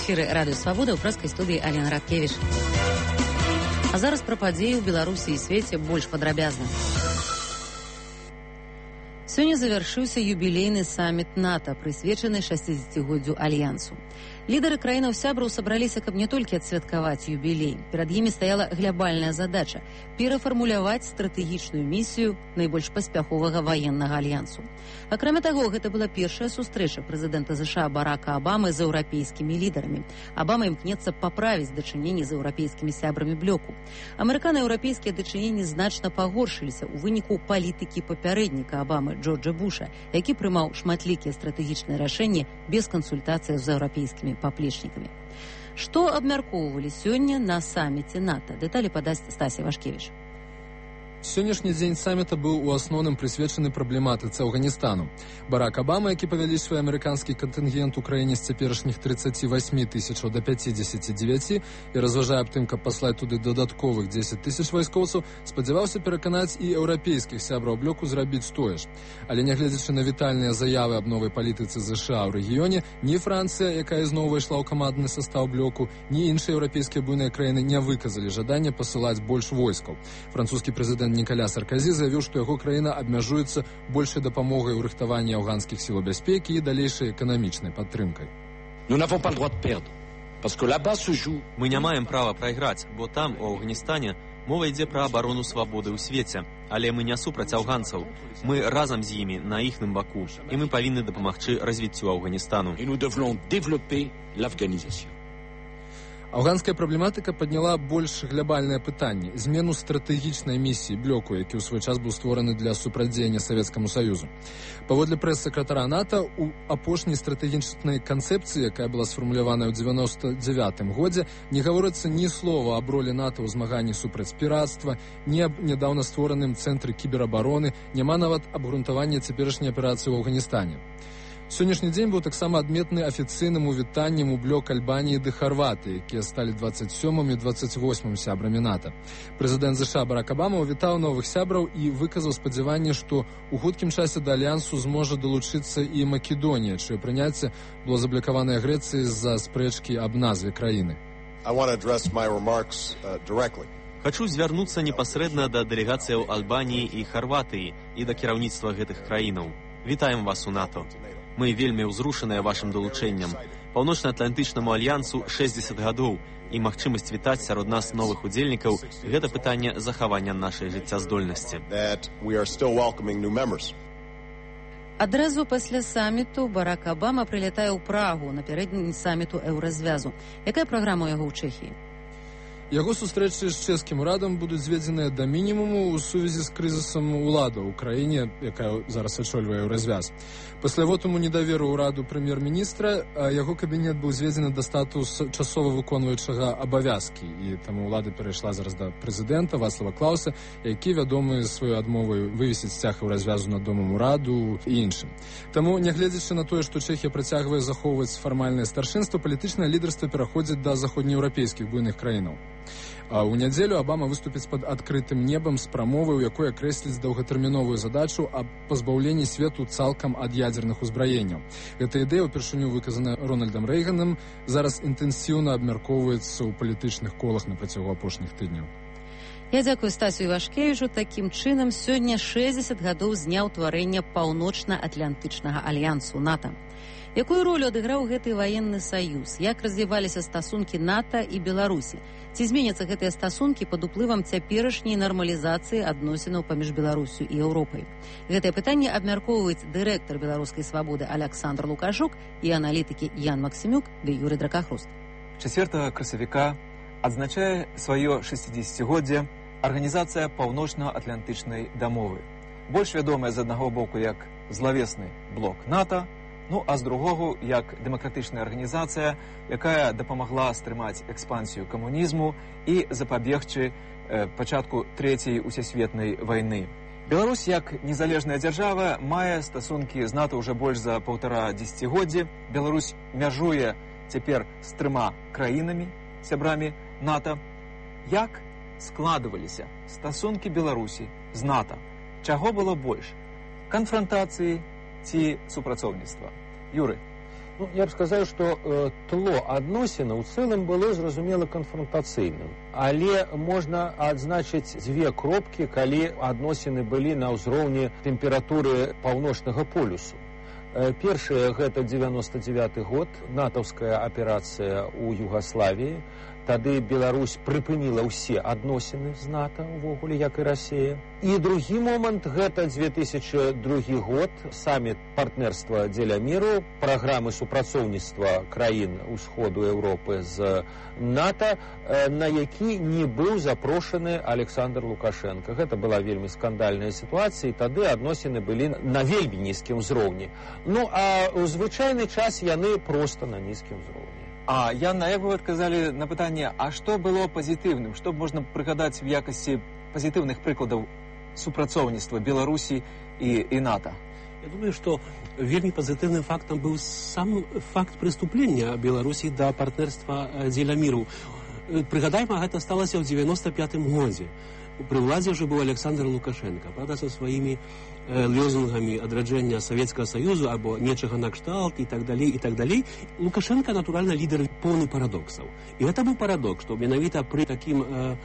эфіры радыё Свабода, ў прэскай студыі Алена Радкевіч. А зараз пра падзеі ў Беларусі і свеце больш падрабязна. Сёння завяршыўся юбілейны саміт НАТО, прысвечаны 60-годдзю Альянсу. Лідары краінаў-сябраў сабраліся, каб не толькі адсвяткаваць юбілей. Перад імі стаяла глобальная задача – перафармуляваць стратэгічную місію найбольш паспяховага ваеннага альянсу. Акрамя таго, гэта была першая сустрэча прэзідэнта США Барака Абамы з еўрапейскімі лідарамі. Абама імкнецца паправіць дачыненні з еўрапейскімі сябрамі блоку. Амерыкана-еўрапейскія дачыненні значна пагоршыліся ў выніку палітыкі папярэдніка Абамы Джорджа Буша, які прымаў шматлікія стратэгічныя рашэнні без кансультацыяў з еўрапейскімі паплечнікамі. Што абмяркоўвалі сёння на саміце НАТО? Дэталі падасць Стасія Вашкевіч. Сённяшні дзень саміта быў у асноўным прысвечаны праблематыцы Афганістану. Барак Абама, які павялічвае амерыканскі кантынгент у краіне з цяперашніх 38 тысячаў да 59 і разважае аб тым, каб паслаць туды дадатковых 10 тысяч вайскоўцаў, спадзяваўся пераканаць і еўрапейскіх сябраў блоку зрабіць тое ж. Але нягледзячы на вітальныя заявы аб новай палітыцы США ў рэгіёне, ні Францыя, якая зноў увайшла ў камандны састаў блоку, ні іншыя еўрапейскія буйныя краіны не выказалі жадання пасылаць больш войскаў. Французскі прэзідэнт Нікаля Сарказі заявіў, што яго краіна абмяжуецца большай дапамогай у рыхтаванні афганскіх сіл бяспекі і далейшай эканамічнай падтрымкай. Мы не маем права прайграць, бо там, у Афганістане, мова ідзе пра абарону свабоды ў свеце. Але мы не супраць афганцаў. Мы разам з імі на іхным баку, і мы павінны дапамагчы развіццю Афганістану. Афганская праблематыка падняла больш глобальнае пытанне – змену стратэгічнай місіі блоку, які ў свой час быў створаны для супрацьдзеяння Савецкаму Саюзу. Паводле прэс-сакратара НАТО, у апошняй стратэгічнай канцэпцыі, якая была сфармуляваная ў 99-м годзе, не гаворыцца ні слова аб ролі НАТО ў змаганні супраць пірацтва, ні аб нядаўна створаным цэнтры кіберабароны, няма нават абгрунтавання цяперашняй аперацыі ў Афганістане. Сённяшні дзень быў таксама адметны афіцыйным увітаннем у блок Альбаніі ды Харватыі, якія сталі 27-м і 28-м сябрамі НАТО. Прэзідэнт США Барак Абама увітаў новых сябраў і выказаў спадзяванне, што ў хуткім часе да альянсу зможа далучыцца і Македонія, чыё прыняцце было заблакаванае Грэцыяй з-за спрэчкі аб назве краіны. Хачу звярнуцца непасрэдна да дэлегацыяў Альбаніі і Харватыі і да кіраўніцтва гэтых краінаў. Вітаем вас у НАТО. Мы вельмі ўзрушаныя вашым далучэннем. Паўночна-атлантычнаму альянсу 60 гадоў, і магчымасць вітаць сярод нас новых удзельнікаў – гэта пытанне захавання нашай жыццяздольнасці. Адразу пасля саміту Барак Абама прылятае ў Прагу напярэдадні саміту Еўразвязу. Якая праграма ў яго ў Чэхіі? Яго сустрэчы з чэшскім урадам будуць зведзеныя да мінімуму ў сувязі з крызісам улада ў краіне, якая зараз ачольвае Еўразвяз. Пасля вотуму недаверу ўраду прэм'ер-міністра яго кабінет быў зведзены да статусу часова выконваючага абавязкі, і таму ўлада перайшла зараз да прэзідэнта Вацлава Клауса, які вядомы сваёй адмовай вывесіць сцяг Еўразвязу над домам ураду і іншым. Таму, нягледзячы на тое, што Чэхія працягвае захоўваць фармальнае старшынства, палітычнае лідарства пераходзіць да заходнееўрапейскіх буйных краінаў. У нядзелю Абама выступіць пад адкрытым небам з прамовай, у якой акрэсліць доўгатэрміновую задачу аб пазбаўленні свету цалкам ад ядзерных узбраенняў. Гэта ідэя, упершыню выказаная Рональдам Рэйганам, зараз інтэнсіўна абмяркоўваецца ў палітычных колах на працягу апошніх тыдняў. Я дзякую Стасію Вашкевічу. Такім чынам, сёння 60 гадоў з дня ўтварэння Паўночна-атлантычнага альянсу НАТО. Якую ролю адыграў гэты ваенны саюз? Як развіваліся стасункі НАТО і Беларусі? Ці зменяцца гэтыя стасункі пад уплывам цяперашняй нармалізацыі адносінаў паміж Беларусю і Еўропай? Гэтае пытанне абмяркоўваюць дырэктар беларускай свабоды Аляксандр Лукашук і аналітыкі Ян Максімюк ды Юрый Дракахруст. 4 красавіка адзначае сваё 60-годдзе Арганізацыя Паўночна-атлантычнай дамовы. Больш вядомая з аднаго боку як злавесны блок НАТО, ну а з другого як дэмакратычная арганізацыя, якая дапамагла стрымаць экспансію камунізму і запабегчы пачатку Трэцяй усесветнай вайны. Беларусь, як незалежная дзяржава, мае стасункі з НАТО ўжо больш за 1,5 дзесяцігоддзі. Беларусь мяжуе цяпер з 3 краінамі, сябрамі НАТО. Як складваліся стасункі Беларусі з НАТО? Чаго было больш? Канфрантацыі ці супрацоўніцтва? Юры. Я б сказаў, што тло адносінаў у цэлым было зразумела канфронтацыйным. Але можна адзначыць дзве кропкі, калі адносіны былі на ўзроўні тэмпературы паўночнага полюсу. Першае, гэта 99 год, натаўская аперацыя ў Югаславіі. Тады Беларусь прыпыніла ўсе адносіны з НАТО, увогуле, як і Расія. І другі момант, гэта 2002 год, саміт партнерства дзеля міру, праграмы супрацоўніцтва краін усходу Еўропы з НАТО, на які не быў запрошаны Александр Лукашенко. Гэта была вельмі скандальная сітуацыя, і тады адносіны былі на вельмі нізкім узроўні. А ў звычайны час яны проста на нізкім узроўні. Яна, як вы адказалі на пытанне, а што было пазітыўным? Што можна прыгадаць в якасці пазітыўных прыкладаў супрацоўніцтва Беларусі і НАТО? Я думаю, што вельмі пазітыўным фактам быў сам факт прыступлення Беларусі да партнерства дзеля міру. Прыгадайма, гэта сталася ў 95-м годзе. Пры ўладзе ўжо быў Александр Лукашенко, правда, са сваімі лозунгамі адраджэння Савецкага Саюзу або нечага накшталт і так далей, і так далей. Лукашенко, натуральна, лідар поўны парадоксаў. І гэта быў парадокс, што менавіта пры такім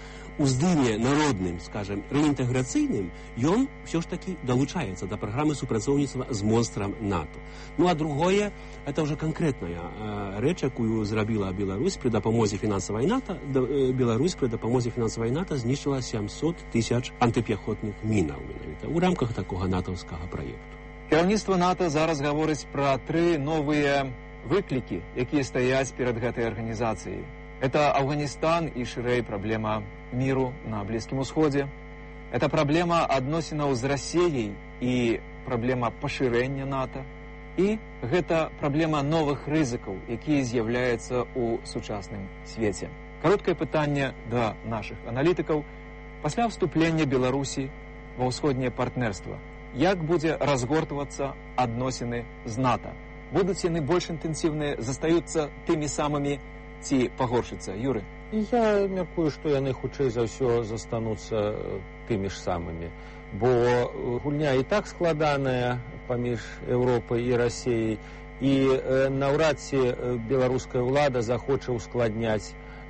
уздыме народным, скажем, реінтэграцыйным, ён все ж таки далучаецца да праграмы супрацоўніцтва з монстрам НАТО. А другое, это ўжо канкрэтная рэч, якую зрабіла Беларусь пры дапамозе фінансавай НАТО. Беларусь пры дапамозе фінансавай НАТО знішчыла 700 000 антыпехотных мінаў менавіта ў рамках такога натаўскага праекту. Кіраўніцтва НАТО зараз гаворыць пра 3 новыя выклікі, якія стаяць перад гэтай арганізацыяй. Это Афганистан и ширей проблема миру на Близком Усходе. Это проблема адносінаў з Расіяй и проблема пашырэння НАТО. И гэта проблема новых рызыкаў, якія з'яўляюцца ў сучасным свеце. Кароткае пытанне да нашых аналітыкаў. Пасля вступлення Беларусі ва ўсходняе партнерства, як будзе разгортвацца адносіны з НАТО? Будуць яны больш інтэнсіўныя, застаюцца тымі самымі ці пагоршыцца, Юры? Я мяркую, што яны хутчэй за ўсё застануцца тымі ж самымі. Бо гульня і так складаная паміж Еўропай і Расіяй, і наўрад ці беларуская ўлада захоча ўскладняць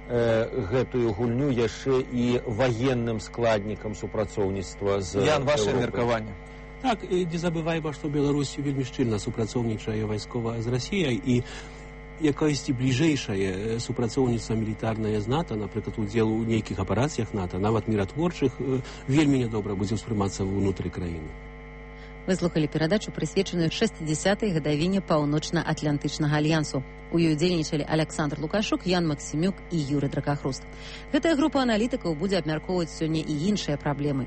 гэтую гульню яшчэ і ваенным складнікам супрацоўніцтва з Еўропай. Ян, ваше меркаванне? Так, і не забывайма, што Беларусь вельмі шчыльна супрацоўнічае вайскова з Расіяй, і якасьці бліжэйшае супрацоўніцтва мілітарнае з НАТО, напрыклад, удзел у нейкіх аперацыях НАТО, нават міратворчых, вельмі нядобра будзе ўспрымацца ўнутры краіны. Вы слухалі перадачу, прысвечаную 60-й гадавіне Паўночна-Атлантычнага альянсу. У ёй удзельнічалі Александр Лукашук, Ян Максімюк і Юры Дракахруст. Гэтая група аналітыкаў будзе абмяркоўваць сёння і іншыя праблемы.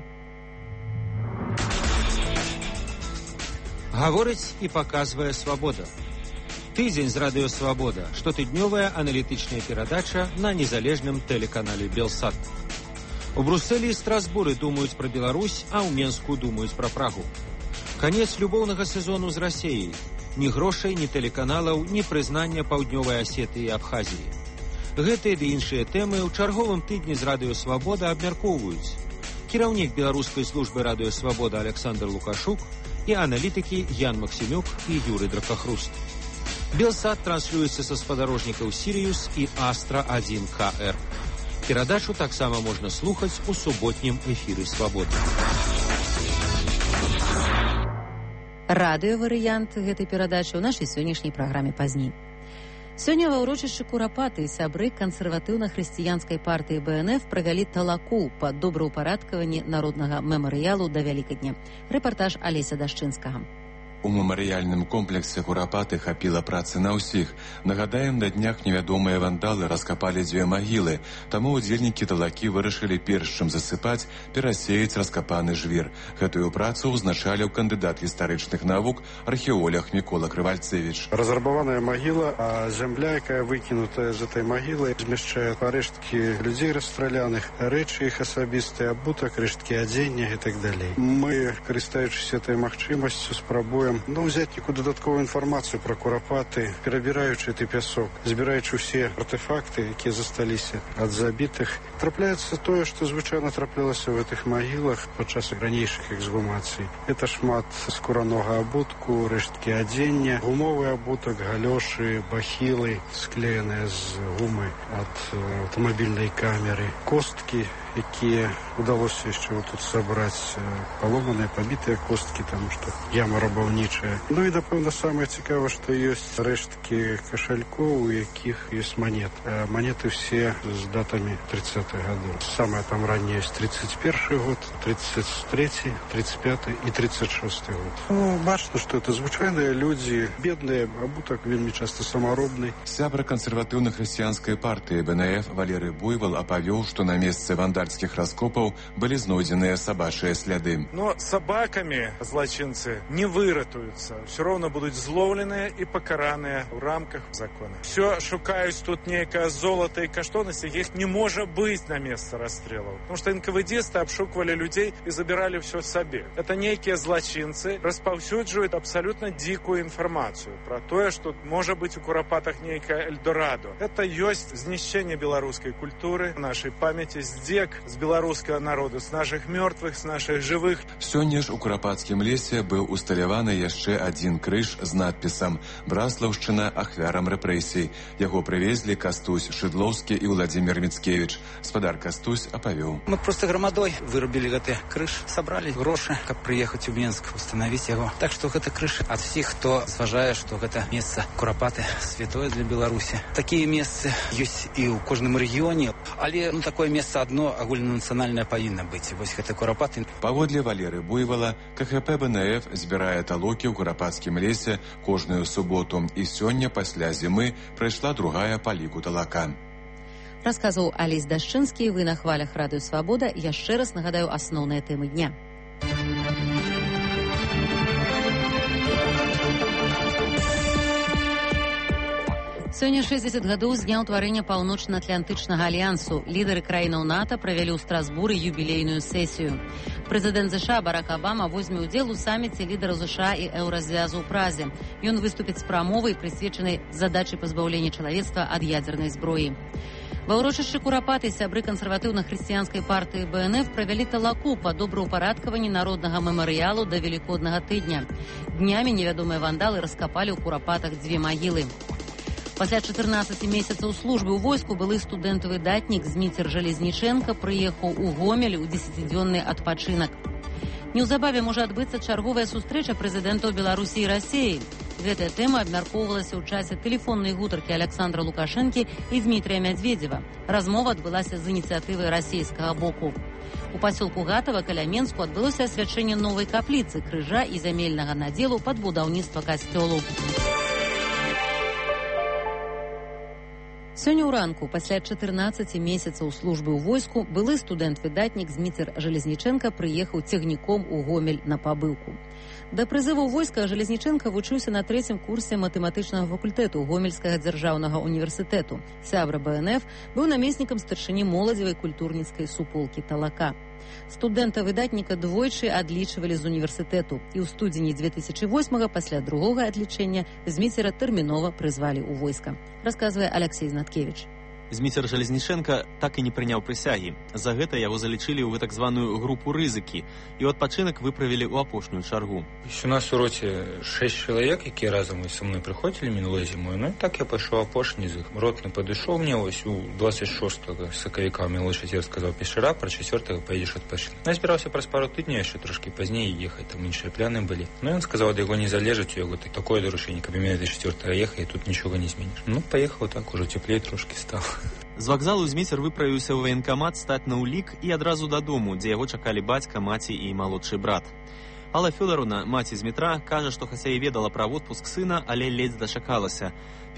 Гаворыць і паказвае свабода. Тыдзень з радыё «Свабода» – штотыднёвая аналітычная перадача на незалежным тэлеканале «Белсат». У Брусэлі і Страсбуры думаюць пра Беларусь, а ў Менску думаюць пра Прагу. Канец любоўнага сезону з Расіяй. Ні грошай, ні тэлеканалаў, ні прызнання Паўднёвай Асетыі і Абхазіі. Гэтыя ды іншыя тэмы ў чарговым тыдні з радыё «Свабода» абмяркоўваюць кіраўнік беларускай службы радыё «Свабода» Александр Лукашук і аналітыкі Ян Максімюк і Юры Дракахруст. Белсат транслюецца са спадарожнікаў «Сіриус» і «Астра-1КР». Перадачу таксама можна слухаць у суботнім эфіры «Свабоды». Радыёварыянт гэтай перадачы ў нашай сённяшняй праграме пазней. Сёння ва ўрочышчы Курапаты сябры кансерватыўна-хрысціянскай партыі БНФ правялі талаку па добраўпарадкаванні народнага мемарыялу да Вялікадня. Рэпартаж Алеся Дашчынскага. У мемарыяльным комплексе Курапаты хапіла працы на ўсіх. Нагадаем, на днях невядомыя вандалы раскапалі 2 магілы, таму удзельнікі талакі вырашылі перш чым засыпаць, перасеяць раскапаны жвір. Гэтую працу ўзначаліў кандыдат гістарычных навук, археолог Мікола Крывальцевіч. Разрабаваная магіла, а зямля, якая выкінутая з этой магілы, змяшчае парэшткі людзей расстраляных, рэчы іх асабістыя, абутак, рэшткі адзення і так далей. Мы, карыстаючыся этой магчымасцю, спрабуем спрабуем взяць некую дадатковую інфармацыю пра курапаты, перабіраючы гэты пясок, збіраючы ўсе артефакты, якія засталіся ад забітых. Трапляецца тое, што звычайна траплялася ў гэтых магілах падчас ранейшых эксгумацый. Это шмат скуранога абутку, рэшткі адзення, гумовы абутак, галёшы, бахілы, склееныя з гумы ад аўтамабільнай камеры, косткі, якія удалося яшчэ тут сабраць, паломаныя, пабітыя косткі, таму што яма рабаўнічая. І, напэўна, самае цікавае, што ёсць рэшткі кашалькоў, у якіх ёсць манет. Манеты все з датамі 30-х гадоў. Самае там ранняе ёсць 31 год, 33, 35 і 36 год. Бачна, што это звычайныя людзі, бедныя, абутак вельмі часта самаробны. Сябра кансерватыўна-хрысціянскай партыі БНФ Валерый Буйвол апавёў, што на месцы вандальскіх раскопаў былі знойдзеныя сабачыя сляды. Но собаками злочинцы не выратуются. Все равно будут зловлены и покаранные в рамках закона. Все шукаюсь тут некое золото и каштоўнасці, их не может быть на место расстрелов. Потому что НКВДисты обшукивали людей и забирали все себе. Это некие злочинцы распаўсюджваюць абсолютно дикую информацию про то, что может быть у курапатах некое Эльдорадо. Это есть знищение белорусской культуры, нашей памяти, здек с белорусского народа, с наших мертвых, с наших живых. Сёння ж у Курапацкім лесе быў усталяваны яшчэ адзін крыж з надпісам «Браслаўшчына ахвярам рэпрэсій». Яго прывезлі Кастусь Шыдлоўскі і Владзімир Міцкевіч. Спадар Кастусь апавёў. Мы просто грамадой вырубілі гэты крыж, сабралі грошы, каб прыехаць у Мінск, устанавіць яго. Так што гэта крыж ад всіх, хто зважае, што гэта месца Курапаты святое для Беларусі. Такія месцы ёсць і ў кожным рэгіёне, але такое месца адно агульнанацыянальнае павінна быць. Вось гэта Курапаты. Паводле Валеры Буйвола, КХП БНФ збірае талокі ў Курапацкім лесе кожную суботу, і сёння пасля зімы прайшла другая па ліку талака. Расказваў Алесь Дашчынскі. Вы на хвалях Радыё Свабода. Яшчэ раз нагадаю асноўныя тэмы дня. Сёння 60 гадоў з дня ўтварэння Паўночна-Атлантычнага альянсу. Лідары краінаў НАТО правялі ў Страсбуры юбілейную сесію. Прэзідэнт США Барак Абама возьме ўдзел у саміце лідараў США і еўразвязу ў Празе. Ён выступіць з прамовай, прысвечанай задачы пазбаўлення чалавецтва ад ядзернай зброі. Ва ўрочышчы Курапаты сябры кансерватыўна-хрысціянскай партыі БНФ правялі талаку па добраўпарадкаванні народнага мемарыялу да Велікоднага тыдня. Днямі невядомыя вандалы раскапалі ў Курапатах 2 магілы. Пасля 14 месяцаў службы ў войску былы студэнт-выдатнік Зміцер Жалезніченка прыехаў у Гомель у 10-дзённы адпачынак. Неўзабаве можа адбыцца чарговая сустрэча прэзідэнтаў Беларусі і Расіі. Гэтая тэма абмяркоўвалася ў часе тэлефоннай гутаркі Александра Лукашэнкі і Дмітрия Мядзведзева. Размова адбылася з ініцыятывы расійскага боку. У пасёлку Гатава каля Менску адбылося асвячэнне новай капліцы, крыжа і зямельнага надзелу пад будаўніцтва касцёлу. Сёння ўранку, пасля 14 месяцаў службы ў войску, былы студэнт-выдатнік Зміцер Жалезніченка прыехаў цягніком у Гомель на пабыўку. Да прызыву войска Жалезніченка вучыўся на 3-м курсе матэматычнага факультэту Гомельскага дзяржаўнага універсітэту. Сябра БНФ быў намеснікам старшыні моладзевай культурніцкай суполкі Талака. Студэнта-выдатніка двойчы адлічвалі з універсітэту, і ў студзені 2008-га пасля другога адлічэння Зміцера тэрмінова прызвалі ў войска. Расказвае Алексей Знаткевіч. Зміцер Жалезніченка так і не прыняў прысягі. За гэта яго залічылі ў так званую групу рызыкі і ў адпачынак выправілі ў апошнюю чаргу. У нас у роце 6 чалавек, якія разам са мной прыходзілі мінулой зімой. Ну і так я пайшоў апошні з іх. Ротны падышоў мне ось у 26 сакавіка. Мне лошадзер сказаў пешара, пра 4 паедзеш адпачынак. Я збіраўся праз пару тыдняў яшчэ трошкі пазней ехаць, там іншыя пляны былі. Ну ён сказаў, ад яго не залежыць, у яго такое даручэнне, каб мене да 4 ехаць, і тут нічога не зменіш. Ну паехаў так, ужо цеплей трошкі стала. З вакзалу Зміцер выправіўся ў ваенкамат стаць на ўлік і адразу дадому, дзе яго чакалі бацька, маці і малодшы брат. Алла Фёдоровна, маці Змітра, кажа, што хаця і ведала пра водпуск сына, але ледзь дачакалася.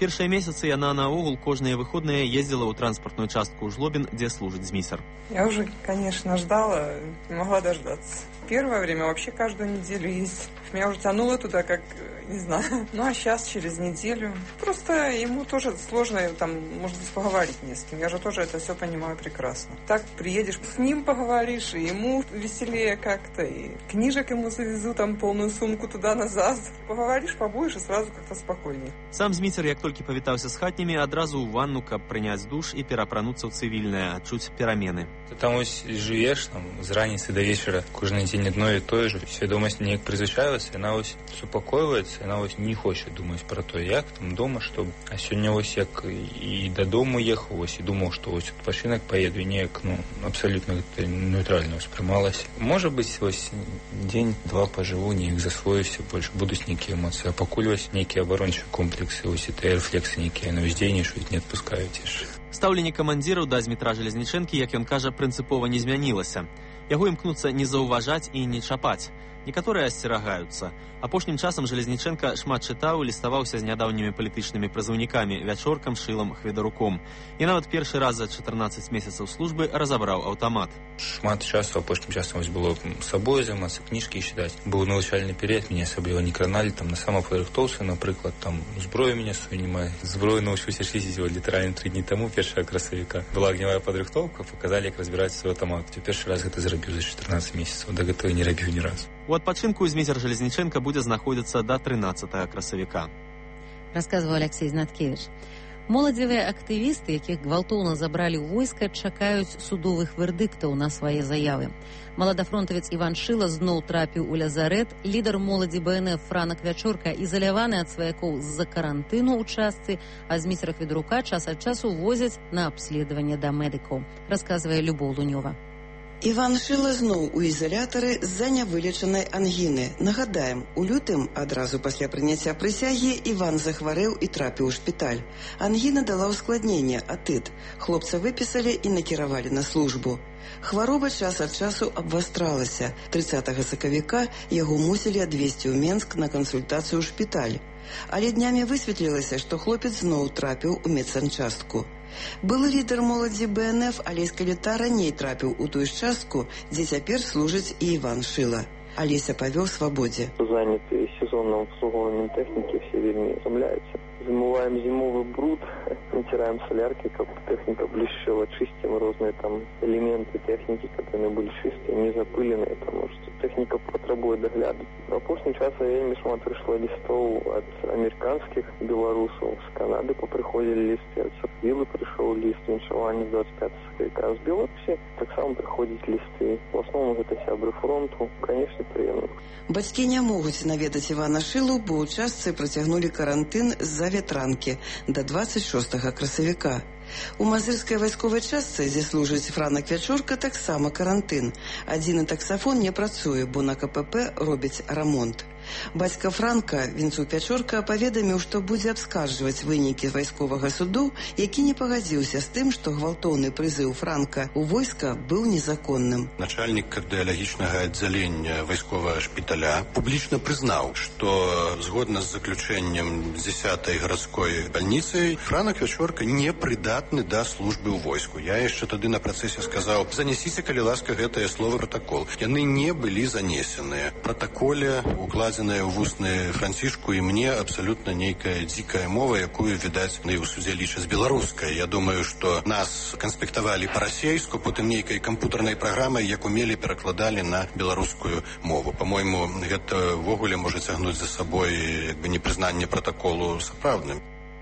Першыя месяцы яна наогул кожныя выходныя ездила ў транспартную частку ў Жлобін, дзе служыць змісар. Я уже, конечно, ждала, не могла дождаться. Первое время вообще каждую неделю ездить. Меня уже тянуло туда, как, не знаю. Ну, а сейчас, через неделю. Просто ему тоже сложно, там, может быть, поговорить не с кем. Я же тоже это все понимаю прекрасно. Так приедешь, с ним поговоришь, и ему веселее как-то, и книжек ему завезу, там, полную сумку туда-назад. Поговоришь, побудешь, и сразу как-то спокойнее. Сам зміцер, як толькі павітаўся з хатнімі, адразу ў ванну, каб прыняць душ і перапрануцца ў цывільнае, адчуць перамены. Ты там ось жывеш, там, з раніцы да вечара, кожны дзень одно і тое ж. Свядомасць неяк прызвычаілася, яна ось супакойваецца, яна ось не хоча думаць пра то, як там дома, што... А сёння ось як і дадому ехаў, ось і думаў, што ось адпачынак паеду, і неяк, ну, абсалютна нейтральна ўспрымалася. Можа быць, ось дзень-два пажыву, неяк засвоюся, больш будуць нейкія эмоцыі, а пакуль ось нейкія абарончыя комплексы, ось і тыя рэфлексы нейкія на ўздзейнічаюць, не адпускаюць яшчэ. Стаўленне камандзіраў да Змітра Жалезнічэнкі, як ён кажа, прынцыпова не змянілася. Яго імкнуцца не заўважаць і не чапаць. Некаторыя асцерагаюцца. Апошнім часам Жалезнічэнка шмат чытаў і ліставаўся з нядаўнімі палітычнымі прызыўнікамі Вячоркам, Шылам, Хведаруком. І нават першы раз за 14 месяцаў службы разабраў аўтамат. Шмат часу, апошнім часам ось было сабою займацца, кніжкі чытаць. Быў навучальны перыяд, мяне асабліва не краналі, там на самападрыхтоўцы, напрыклад, там зброю мяне свою немає. Зброю навучыўся чысціць літаральна 3 дні таму, 1 красавіка. Была агнявая падрыхтоўка, паказалі, як разбіраць свой аўтамат. Першы раз гэта зрабіў за 14 месяцаў, да гэтага не рабіў ні разу. У адпачынку зміцер Жалезнічэнка будзе знаходзіцца да 13 красавіка. Расказваў Алексей Знаткевич. Моладзевыя актывісты, якіх гвалтоўна забралі ў войска, чакаюць судовых вердыктаў на свае заявы. Маладафронтавец Іван Шыла зноў трапіў у лазарэт. Лідар моладзі БНФ Франак Вячорка ізаляваны ад сваякоў з-за карантыну ў частцы, а зміцера Хведарука час ад часу возяць на абследаванне да медыкаў, расказвае Любоў Лунёва. Іван Шыла зноў у ізалятары з-за нявылечанай ангіны. Нагадаем, у лютым, адразу пасля прыняцця прысягі, Іван захварэў і трапіў у шпіталь. Ангіна дала ўскладненне, атыт. Хлопца выпісалі і накіравалі на службу. Хвароба час ад часу абвастралася. 30 сакавіка яго мусілі адвезці ў Менск на кансультацыю ў шпіталь. Але днямі высветлілася, што хлопец зноў трапіў у медсанчастку. Былы лідар моладзі БНФ Алесь Каліта раней трапіў у тую ж частку, дзе цяпер служыць і Іван Шыла. Алеся павёў свабодзе. Заняты сезонным обслуговыванием техники, все вельми утомляются. Замываем зимовый бруд, натираем солярки, как техника блещела, чистим разные там элементы техники, которые были чистые, не запыленные, потому что техника потребует догляду. В опошнім часу вельмі шмат прыйшло лістоў ад амерыканскіх беларусаў, з Канады попрыходзілі лісты, ад Сапвілы прыйшоў ліст віншавання 25 сакавіка. З Беларусі таксама прыходзяць лісты. В основном гэта сябры фронту, конечно, прыемна. Бацькі не могуць наведаць Івана Шылу, бо ў частцы працягнулі карантын з-за ветранкі да 26 красавіка. У мазырскай вайсковай частцы, дзе служыць Франак Вячорка, таксама карантын. Адзіны таксафон не працуе, бо на КПП робіць рамонт. Бацька Франка, Вінцук Вячорка, паведаміў, што будзе абскарджваць вынікі вайсковага суду, які не пагадзіўся з тым, што гвалтоўны прызыў Франка ў войска быў незаконным. Начальнік кардыялагічнага аддзялення вайсковага шпіталя публічна прызнаў, што згодна з заключэннем 10-й гарадской бальніцы Франак Вячорка не прыдатны да службы ў войску. Я яшчэ тады на працэсе сказаў: занесіце, калі ласка, гэтае слово протакол. Яны не былі занесеныя. Протаколе укладзеная ў вусны Францішку, і мне абсалютна нейкая дзікая мова, якую, відаць, і ў судзе лічаць беларускай. Я думаю, што нас канспектавалі па-расейску, потым нейкай кампутарнай праграмай, як умелі, перакладалі на беларускую мову. Па-мойму, гэта ўвогуле можа цягнуць за сабой як бы непрызнанне протаколу сапраўдным.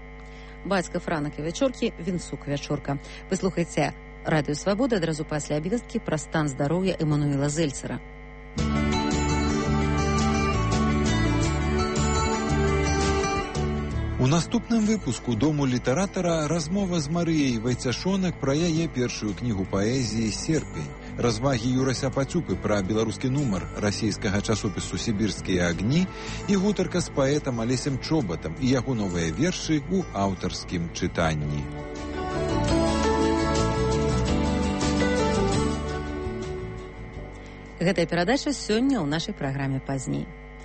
Бацька Франака Вячоркі Вінцук Вячорка. Вы слухаеце Радыё Свабода, адразу пасля абвесткі пра стан здароўя Эмануэла Зельцера. У наступным выпуску «Дому літаратара» размова з Марыяй Вайцяшонак пра яе першую кнігу паэзіі «Серпень», развагі Юрася Пацюпы пра беларускі нумар расійскага часопісу «Сібірскія агні» і гутарка з паэтам Алесем Чобатам і яго новыя вершы ў аўтарскім чытанні. Гэтая перадача сёння ў нашай праграме пазней.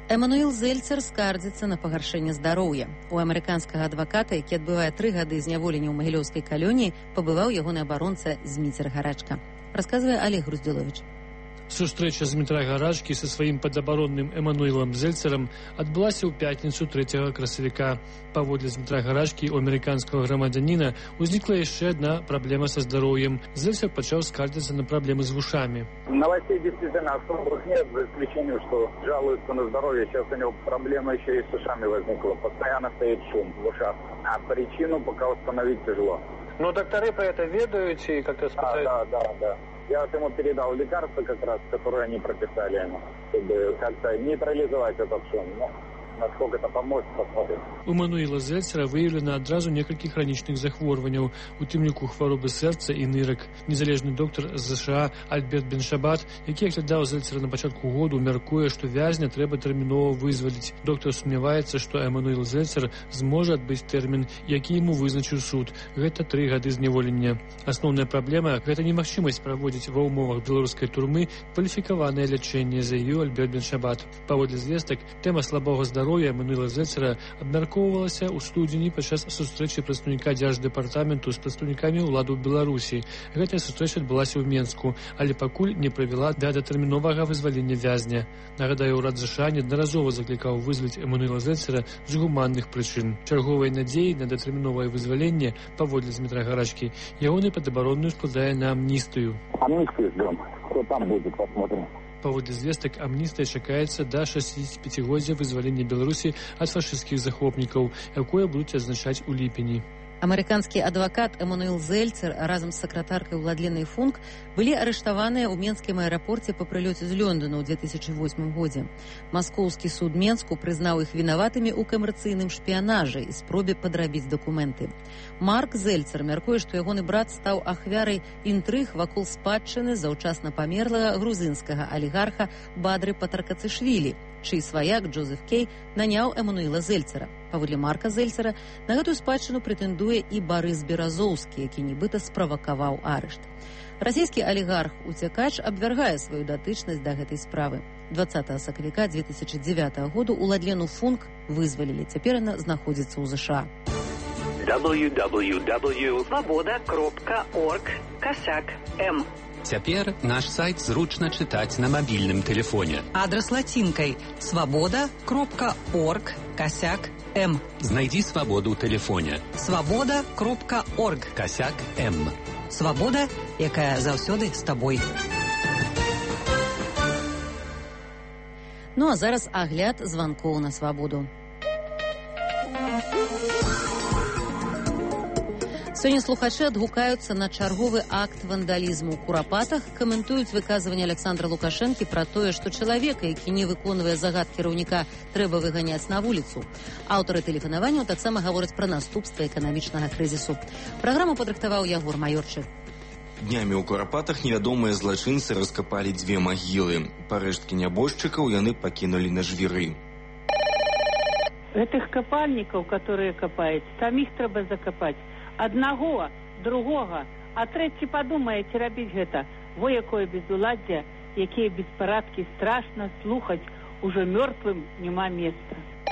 Эмануэл Зельцер скардзіцца на пагаршэнне здароўя. У амерыканскага адваката, які адбывае 3 гады зняволення ў магілёўскай калоніі, пабываў ягоны абаронца Зміцер Гарачка. Расказвае Олег Груздзіловіч. Сустрэча Змітра Гарачкі са сваім падабаронным Эмануэлам Зельцерам адбылася ў пятніцу 3 красавіка. Паводле Змітра Гарачкі, у амерыканскага грамадзяніна ўзнікла яшчэ одна праблема са здароўем. Зельцер пачаў скардзіцца на праблемы з вушамі. Новостей действительно особых нет, за исключением, что жалуются на здоровье. Сейчас у него проблема еще и с ушами возникла. Постоянно стоит шум в ушах. А причину пока установить тяжело. Но докторы про это ведают и как-то спасают? Да. Я вот ему передал лекарства как раз, которые они прописали ему, чтобы как-то нейтрализовать этот шум. Но насколько это поможет, посмотрим. У Эмануэла Зельцера выявлена адразу некалькі хранічных захворванняў, у тым ліку хваробы сэрца і нырак. Незалежны доктар з США Альберт Беншабат, які аглядаў Зельцера на пачатку году, мяркуе, што вязня трэба тэрмінова вызваліць. Доктар сумняваецца, што Эмануэл Зельцер зможа адбыць тэрмін, які яму вызначыў суд. Гэта 3 гады зняволення. Асноўная праблема – гэта немагчымасць праводзіць ва ўмовах беларускай турмы кваліфікаванае лячэнне, заявіў Альберт Беншабат. Паводле звестак, тэма слабога здароўя Эмануэла Зельцера абмяркоўвалася ў студзені падчас сустрэчы прадстаўніка дзярждэпартаменту з прадстаўнікамі ўладаў Беларусі. Гэтая сустрэча адбылася ў Менску, але пакуль не правяла да датэрміновага вызвалення вязня. Нагадаю, урад США неаднаразова заклікаў вызваліць Эмануэла Зельцера з гуманных прычын. Чарговай надзеі на датэрміновае вызваленне, паводле Змітра Гарачкі, ягоны падабаронную складае на амністыю. Амнистию ждем. Что там будет, посмотрим. Паводле звестак, амністыя чакаецца да 65-годдзя вызвалення Беларусі ад фашысцкіх захопнікаў, якое будуць адзначаць у ліпені. Амерыканскі адвакат Эмануэл Зельцер разам з сакратаркай Владленай Функ былі арыштаваныя ў менскім аэрапорце па прылёце з Лондона ў 2008 годзе. Маскоўскі суд Менску прызнаў іх вінаватымі ў камерцыйным шпіянажы і спробе падрабіць дакументы. Марк Зельцер мяркуе, што ягоны брат стаў ахвярай інтрыг вакол спадчыны заўчасна памерлага грузінскага алігарха Бадры Патаркацышвілі, чый сваяк Джозеф Кей наняў Эмануэла Зельцера. Паводле Марка Зельцера, на гэтую спадчыну прэтэндуе і Барыс Беразоўскі, які нібыта справакаваў арышт. Расійскі алігарх-уцякач абвяргае сваю датычнасць да гэтай справы. 20 сакавіка 2009 году Владлену Функ вызвалілі. Цяпер яна знаходзіцца ў ЗША. www.svoboda.org/m. Цяпер наш сайт зручна чытаць на мабільным тэлефоне. Адрас лацінкай svoboda.org/m. Знайдзі свабоду ў тэлефоне. svoboda.org/m. Свабода, якая заўсёды з табой. Ну а зараз агляд званкоў на свабоду. Сёння слухачы адгукаюцца на чарговы акт вандалізму ў Курапатах, каментуюць выказванне Александра Лукашэнкі пра тое, што чалавека, які не выконвае загад кіраўніка, трэба выганяць на вуліцу. Аўтары тэлефанаванняў таксама гавораць пра наступствы эканамічнага крызісу. Праграму падрыхтаваў Ягор Маёрчык. Днямі ў Курапатах невядомыя злачынцы раскапалі 2 магілы. Парэшткі нябожчыкаў яны пакінулі на жвіры. Гэтых капальнікаў, которые капаюць, там іх трэба закапаць. Аднаго, другога, а трэці падумае, ці рабіць гэта. Во якое безуладдзе, якія беспарадкі, страшна слухаць, ужо мёртвым няма месца.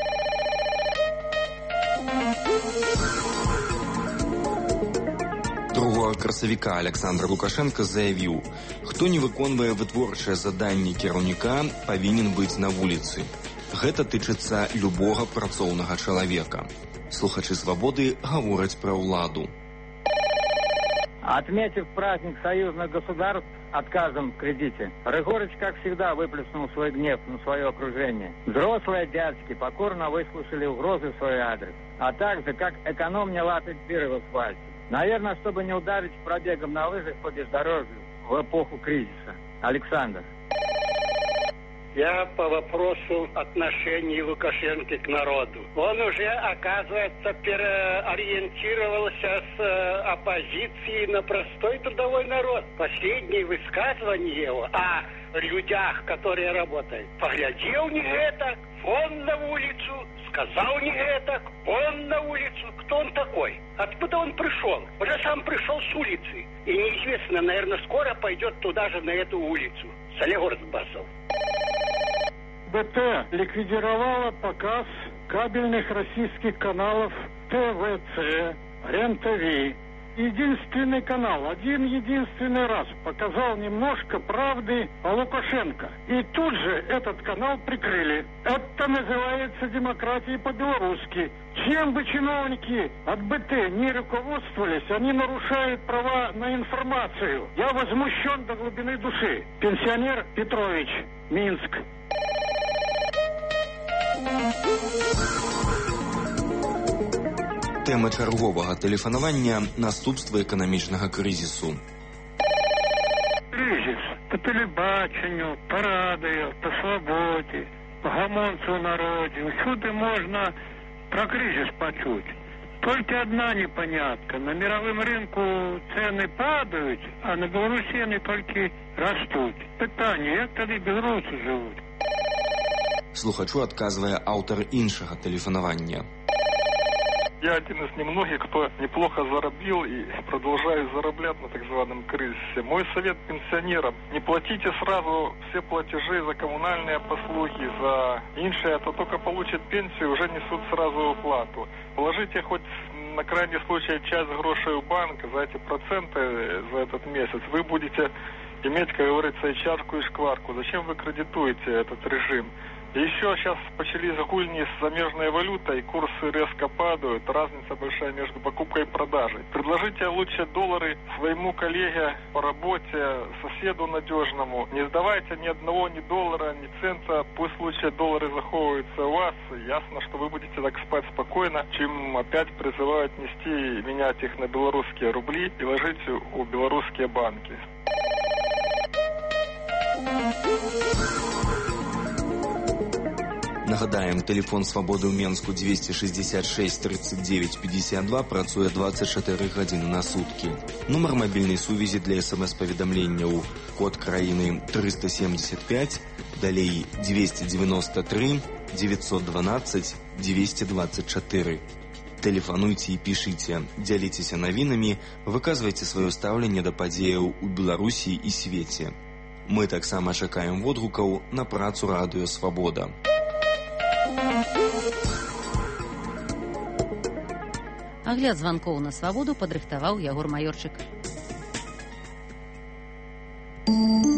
2 красавіка Александр Лукашенко заявіў, хто не выконвае вытворчае заданні кіраўніка, павінен быць на вуліцы. Гэта тычыцца любога працоўнага чалавека. Слухачы «Свободы» говорят про уладу. Отметив праздник союзных государств отказом в кредите, Рыгорыч, как всегда, выплеснул свой гнев на свое окружение. Взрослые дядьки покорно выслушали угрозы в свой адрес, а также как эконом не латать дыры в асфальте. Наверное, чтобы не ударить пробегом на лыжах по бездорожью в эпоху кризиса. Александр. Я по вопросу отношений Лукашенко к народу. Он уже, оказывается, переориентировался с оппозиции на простой трудовой народ. Последние высказывания его о людях, которые работают. Поглядел не это, вон на улицу, сказал не это, вон на улицу. Кто он такой? Откуда он пришел? Уже сам пришел с улицы. И неизвестно, наверное, скоро пойдет туда же, на эту улицу. Солигорск, Басов. БТ ликвидировала показ кабельных российских каналов ТВЦ, РЕН-ТВ. Единственный канал, один-единственный раз показал немножко правды о Лукашенко. И тут же этот канал прикрыли. Это называется демократией по-белорусски. Чем бы чиновники от БТ не руководствовались, они нарушают права на информацию. Я возмущен до глубины души. Пенсионер Петрович, Минск. Тэма чарговага тэлефанавання – наступствы эканамічнага крызісу. Кризис по телебаченню, по радио, по свободе, по гамонцу в народе. Всюди можно про кризис почуть. Только одна непонятка. На мировом рынку цены падают, а на Беларуси они только растут. Питание, як тоді белорусы живут? Слухачу адказвае аўтар іншага тэлефанавання. Я один из немногих, кто неплохо заработал и продолжает зараблять на так званом кризисе. Мой совет пенсионерам: не платите сразу все платежи за коммунальные послуги, за иншее, а то только получат пенсию, уже несут сразу оплату. Положите хоть на крайний случай часть грошей в банк, за эти проценты за этот месяц вы будете иметь, как говорится, и чарку, и шкварку. Зачем вы кредитуете этот режим? И еще сейчас начались гульни с замежной валютой, курсы резко падают, разница большая между покупкой и продажей. Предложите лучше доллары своему коллеге по работе, соседу надежному. Не сдавайте ни одного, ни доллара, ни цента, пусть лучше доллары заховываются у вас. Ясно, что вы будете так спать спокойно, чем опять призывают нести и менять их на белорусские рубли и ложить у белорусские банки. Нагадаем, тэлефон свабоды ў Менску 266 39 52 працуе 24 гадзіны на суткі. Нумар мабільнай сувязі для смс-паведамленняў: код краіны 375, далей 293 912 224. Тэлефануйце і пішыце, дзяліцеся навінамі, выказвайце сваё стаўленне да падзеяў у Беларусі і свеце. Мы таксама чакаем водгукаў на працу радыё «Свабода». Агляд званкоў на свабоду падрыхтаваў Ягор Маёрчык.